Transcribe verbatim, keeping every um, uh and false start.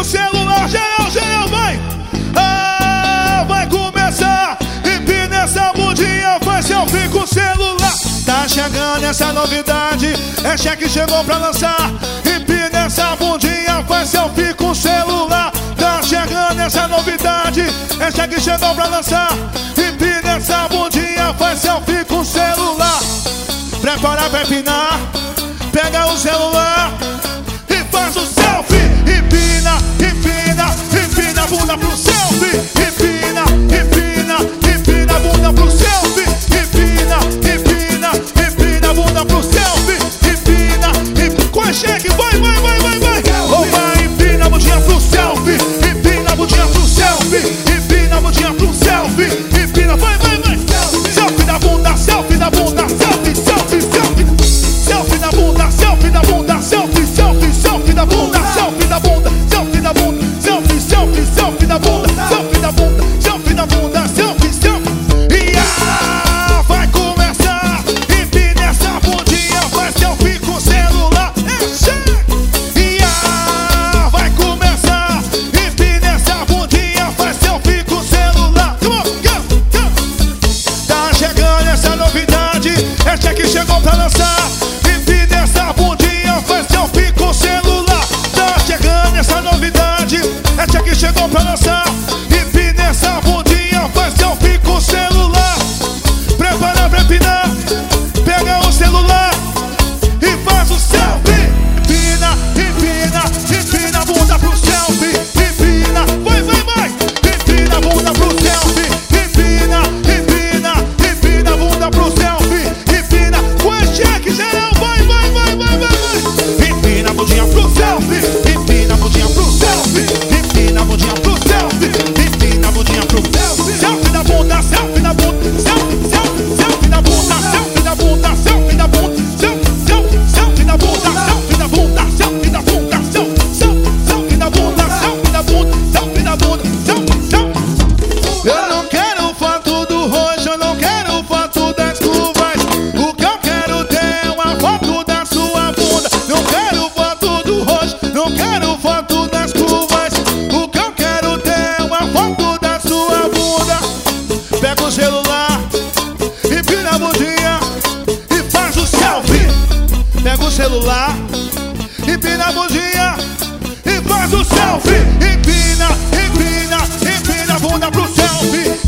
celular. Geral, geral, vai! Ah, vai começar. Empina essa bundinha, faz selfie com o celular. Tá chegando essa novidade, é cheque chegou pra lançar. Empina essa bundinha, faz selfie com o celular. Tá chegando essa novidade, é cheque chegou pra lançar. Empina essa bundinha, faz selfie com o celular. Prepara pra empinar, pega o celular e faz o selfie. Empina, empina, empina a bunda pro selfie. Empina, empina, empina a bunda pro selfie. Empina, empina, empina a bunda pro selfie. Empina, empina, com a cheque, vai, vai, vai, vai, vai. Oh, vai, empina a bundinha pro selfie. Empina a bundinha pro selfie. Empina a bundinha pro selfie. Empina, vai, vai, vai. Selfie da bunda, selfie da bunda, selfie, selfie, selfie. Selfie da bunda, selfie da bunda, selfie, selfie, selfie da bunda, selfie da bunda, selfie da bunda, selfie, selfie, selfie da bunda, selfie da bunda, selfie da bunda, selfie, selfie. E ah, vai começar. Empina essa bundinha, faz selfie com o celular. E ah, vai começar. Empina essa bundinha, faz selfie com o celular. Come on, go, go. Tá chegando essa novidade, é cheque chegou pra lançar. Empina essa bundinha, faz selfie com o celular. Tá chegando essa novidade, é cheque chegou pra lançar. Empina essa bundinha, faz selfie com o celular. Prepara pra empinar, pega o celular e faz o selfie. Empina, empina, empina a bunda pro selfie. Empina, vai, vai, vai. Empina a bunda pro selfie. Empina, empina, empina a bunda pro selfie. Empina, com a cheque geral, vai, vai, vai, vai, vai, vai. Empina a bundinha pro selfie. Empina a bundinha pro selfie. Empina a bundinha pro selfie. Empina a bundinha pro selfie. Selfie da bunda, selfie da bunda, selfie, selfie, selfie da bunda, selfie da bunda, selfie da bunda, selfie, selfie, selfie da bunda, selfie da bunda, selfie da bunda, selfie, selfie, selfie da bunda, selfie da bunda, selfie da bunda, selfie, selfie. Eu não quero foto do rosto, eu não quero foto das curvas. O que eu quero ter é uma foto da sua bunda. Não quero foto do rosto, não quero foto das curvas. O que eu quero ter é uma foto da sua bunda. Pega o celular, empina a bundinha e faz o selfie. Pega o celular, empina a bundinha e faz o selfie. Empina, empina, empina a bunda pro selfie.